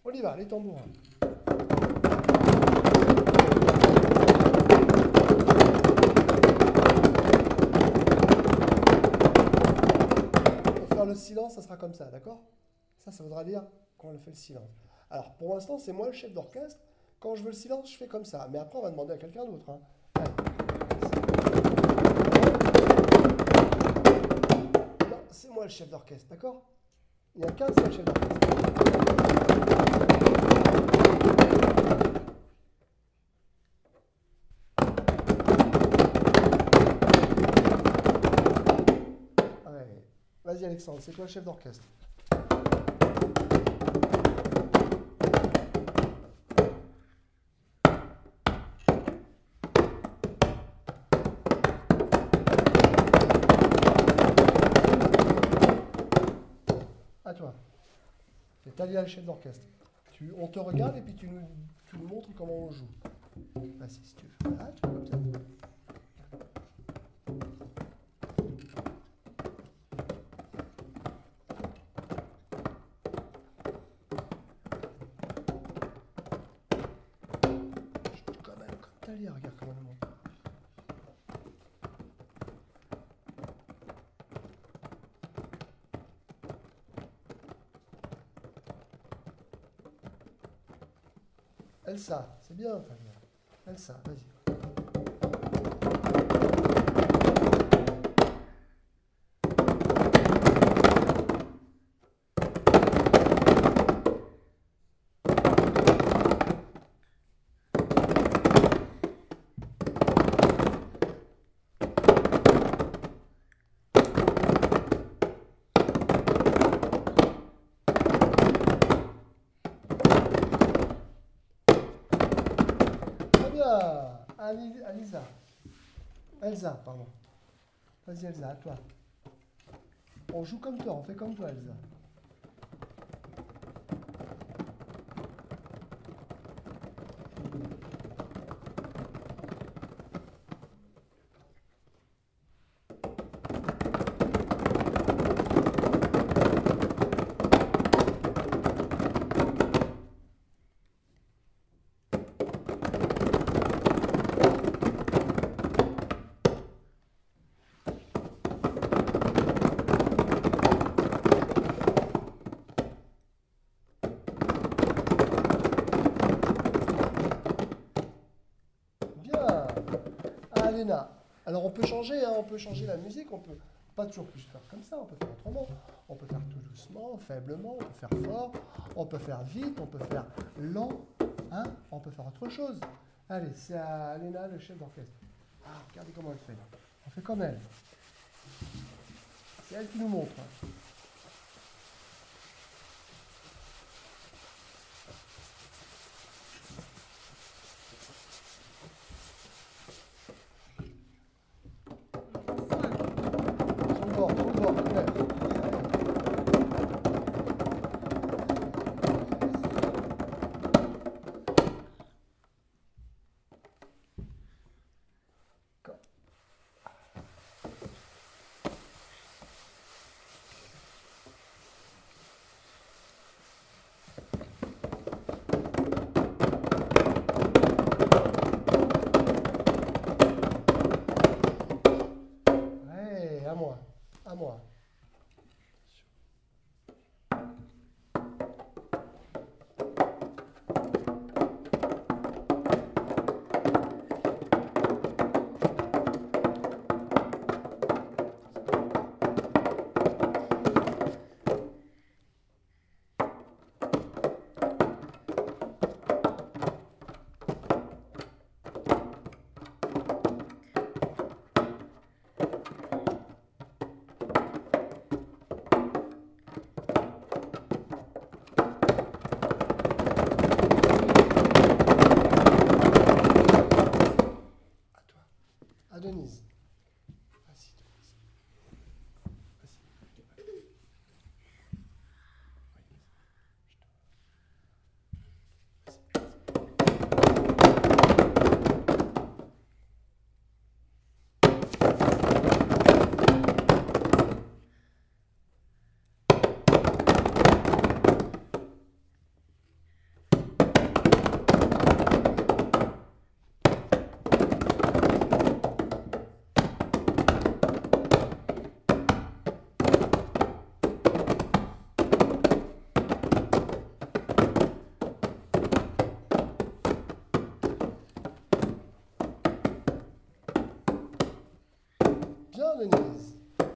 On y va, les tambours. Pour faire le silence, ça sera comme ça, d'accord? Ça voudra dire qu'on le fait le silence. Alors, pour l'instant, c'est moi le chef d'orchestre. Quand je veux le silence, je fais comme ça. Mais après, on va demander à quelqu'un d'autre, hein. Non, c'est moi le chef d'orchestre, d'accord? Il n'y a qu'un seul chef d'orchestre. Ouais. Vas-y, Alexandre, c'est toi le chef d'orchestre. À toi. C'est Talia le chef d'orchestre. On te regarde et puis tu nous montres comment on joue. Vas-y, si tu veux. Ah, tu fais comme ça. Je joue quand même comme Talia, regarde comment elle monte. Elsa, c'est bien, Talia. Elsa, vas-y. Très bien. Alisa. Elsa, pardon. Vas-y, Elsa, à toi. On joue comme toi, on fait comme toi, Elsa. Bien. Ah, Léna. Alors on peut changer, hein, on peut changer la musique, on peut pas toujours plus faire comme ça, on peut faire autrement. On peut faire tout doucement, faiblement, on peut faire fort, on peut faire vite, on peut faire lent, hein, on peut faire autre chose. Allez, c'est à Léna, le chef d'orchestre. Ah, regardez comment elle fait. On fait comme elle. C'est elle qui nous montre, hein. Sur le bord, comme elle. Denise.